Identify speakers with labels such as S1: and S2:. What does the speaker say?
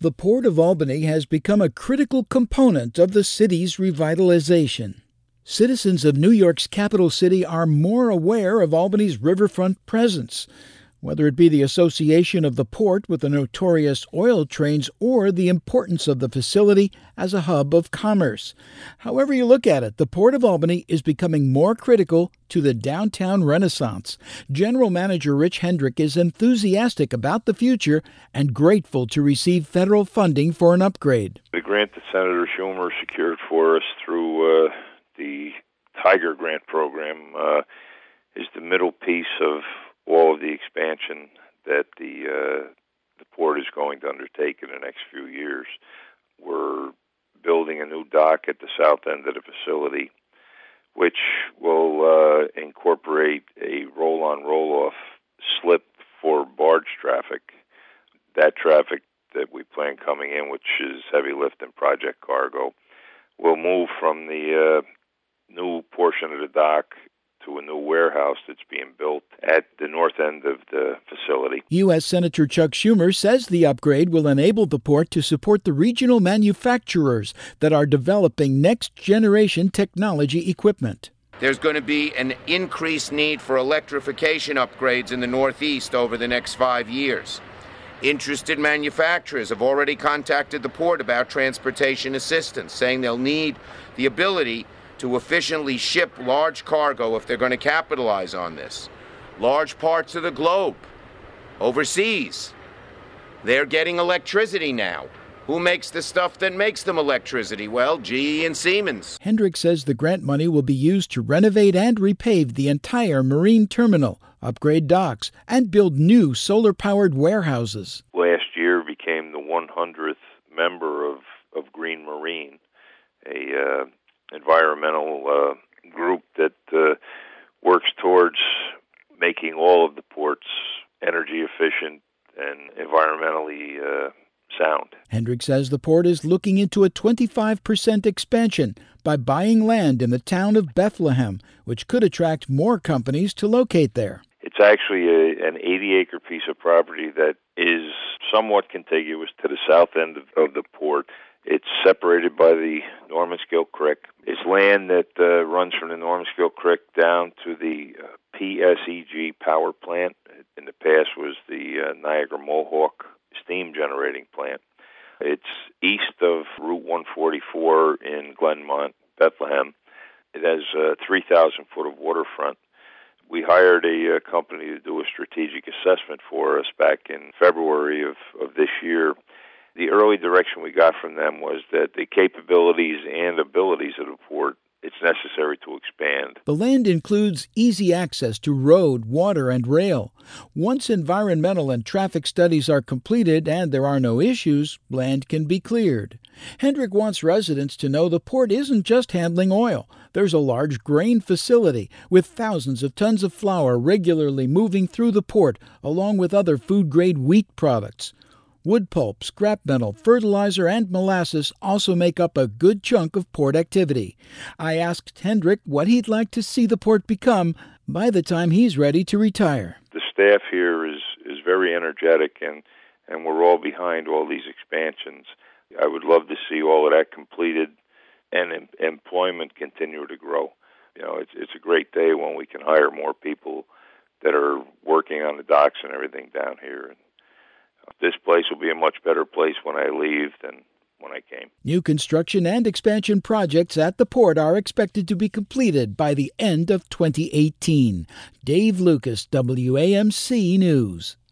S1: The Port of Albany has become a critical component of the city's revitalization. Citizens of New York's capital city are more aware of Albany's riverfront presence, whether it be the association of the port with the notorious oil trains or the importance of the facility as a hub of commerce. However you look at it, the Port of Albany is becoming more critical to the downtown renaissance. General Manager Rich Hendrick is enthusiastic about the future and grateful to receive federal funding for an upgrade.
S2: The grant that Senator Schumer secured for us through the Tiger Grant program is the middle piece of all of the expansion that the port is going to undertake in the next few years. We're building a new dock at the south end of the facility, which will incorporate a roll-on, roll-off slip for barge traffic. That traffic that we plan coming in, which is heavy lift and project cargo, will move from the new portion of the dock to a new warehouse that's being built at the north end of the facility.
S1: U.S. Senator Chuck Schumer says the upgrade will enable the port to support the regional manufacturers that are developing next-generation technology equipment.
S3: There's going to be an increased need for electrification upgrades in the Northeast over the next 5 years. Interested manufacturers have already contacted the port about transportation assistance, saying they'll need the ability to efficiently ship large cargo if they're going to capitalize on this. Large parts of the globe, overseas, they're getting electricity now. Who makes the stuff that makes them electricity? Well, GE and Siemens.
S1: Hendrick says the grant money will be used to renovate and repave the entire marine terminal, upgrade docks, and build new solar-powered warehouses.
S2: Last year became the 100th member of Green Marine, a environmental group that works towards making all of the ports energy efficient and environmentally sound.
S1: Hendrick says the port is looking into a 25% expansion by buying land in the town of Bethlehem, which could attract more companies to locate there.
S2: It's actually an 80-acre piece of property that is somewhat contiguous to the south end of the port. It's separated by the Normanskill Creek. It's land that runs from the Normanskill Creek down to the PSEG power plant. In the past was the Niagara Mohawk steam generating plant. It's east of Route 144 in Glenmont, Bethlehem. It has 3,000 foot of waterfront. We hired a company to do a strategic assessment for us back in February of this year. The early direction we got from them was that the capabilities and abilities of the port, it's necessary to expand.
S1: The land includes easy access to road, water, and rail. Once environmental and traffic studies are completed and there are no issues, land can be cleared. Hendrick wants residents to know the port isn't just handling oil. There's a large grain facility with thousands of tons of flour regularly moving through the port, along with other food-grade wheat products. Wood pulp, scrap metal, fertilizer, and molasses also make up a good chunk of port activity. I asked Hendrick what he'd like to see the port become by the time he's ready to retire.
S2: The staff here is very energetic, and we're all behind all these expansions. I would love to see all of that completed and employment continue to grow. You know, it's a great day when we can hire more people that are working on the docks and everything down here. This place will be a much better place when I leave than when I came.
S1: New construction and expansion projects at the port are expected to be completed by the end of 2018. Dave Lucas, WAMC News.